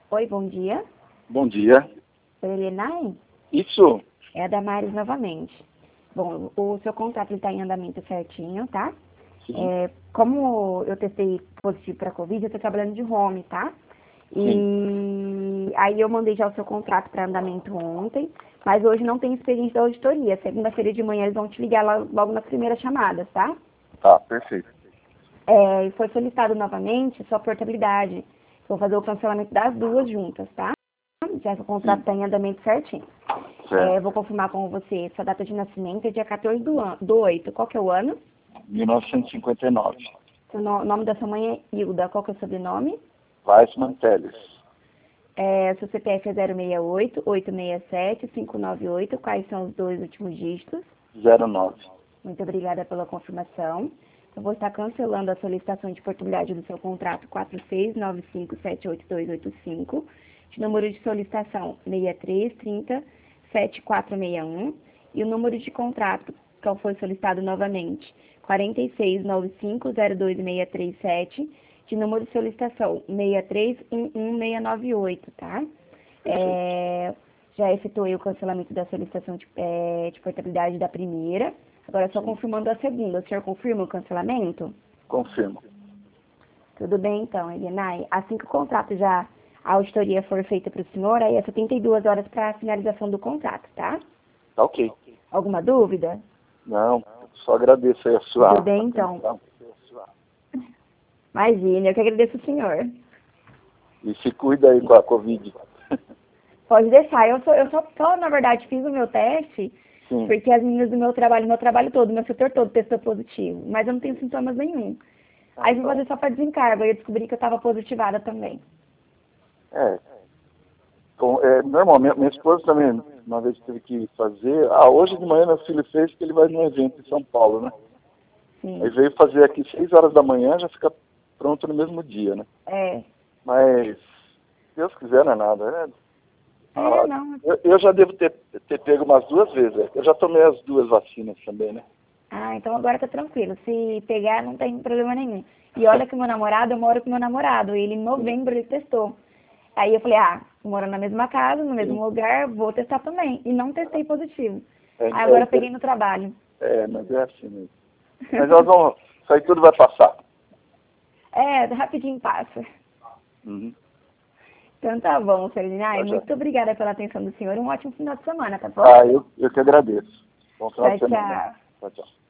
Oi, bom dia. Bom dia. Oi, Elenay? Isso. É a Damares novamente. Bom, o seu contrato está em andamento certinho, tá? Sim. Como eu testei positivo para Covid, eu estou trabalhando de home, tá? Sim. E aí eu mandei já o seu contrato para andamento ontem, mas hoje não tem expediente da auditoria. Segunda-feira de manhã eles vão te ligar logo nas primeiras chamadas, tá? Tá, perfeito. E foi solicitado novamente sua portabilidade. Vou fazer o cancelamento das duas juntas, tá? Já que o contrato Sim. está em andamento certinho. Certo. Vou confirmar com você, sua data de nascimento é dia 14 do 8. Qual que é o ano? 1959. O nome da sua mãe é Hilda. Qual que é o sobrenome? Weissman Teles. Seu CPF é 068 867 598. Quais são os dois últimos dígitos? 09. Muito obrigada pela confirmação. Eu vou estar cancelando a solicitação de portabilidade do seu contrato 4695782285, de número de solicitação 63307461 e o número de contrato que foi solicitado novamente 4695026337, de número de solicitação 6311698, tá? Já efetuei o cancelamento da solicitação de portabilidade da primeira. Agora, só Sim. confirmando a segunda. O senhor confirma o cancelamento? Confirmo. Tudo bem, então, Elenay. Assim que o contrato a auditoria for feita para o senhor, aí é 72 horas para a finalização do contrato, tá? Tá ok. Alguma dúvida? Não, só agradeço aí a sua Tudo bem, então. atenção. Imagina, eu que agradeço o senhor. E se cuida aí com a Covid. Pode deixar. Eu só, na verdade, fiz o meu teste Sim. porque as meninas do meu trabalho todo, meu setor todo testou positivo. Mas eu não tenho sintomas nenhum. Aí vim fazer só para desencargo. Aí eu descobri que eu estava positivada também. É. Normalmente, minha esposa também, uma vez teve que fazer. Hoje de manhã meu filho fez que ele vai num evento em São Paulo, né? Sim. Aí veio fazer aqui 6 horas da manhã, já fica pronto no mesmo dia, né? Mas, se Deus quiser, não é nada. Não. Eu já devo ter pego umas 2 vezes. Eu já tomei as 2 vacinas também, né? Então agora tá tranquilo. Se pegar, não tem problema nenhum. E olha que eu moro com meu namorado. Ele em novembro ele testou. Aí eu falei, morando na mesma casa, no mesmo lugar, vou testar também. E não testei positivo. Aí agora eu peguei no trabalho. Mas é assim mesmo. Mas nós vamos, isso aí tudo vai passar. Rapidinho passa. Uhum. Então tá bom, Ferdinand. Tá, já. Muito obrigada pela atenção do senhor. Um ótimo final de semana, tá bom? Eu que agradeço. Bom final de Tchau, semana. tchau. Tchau, tchau.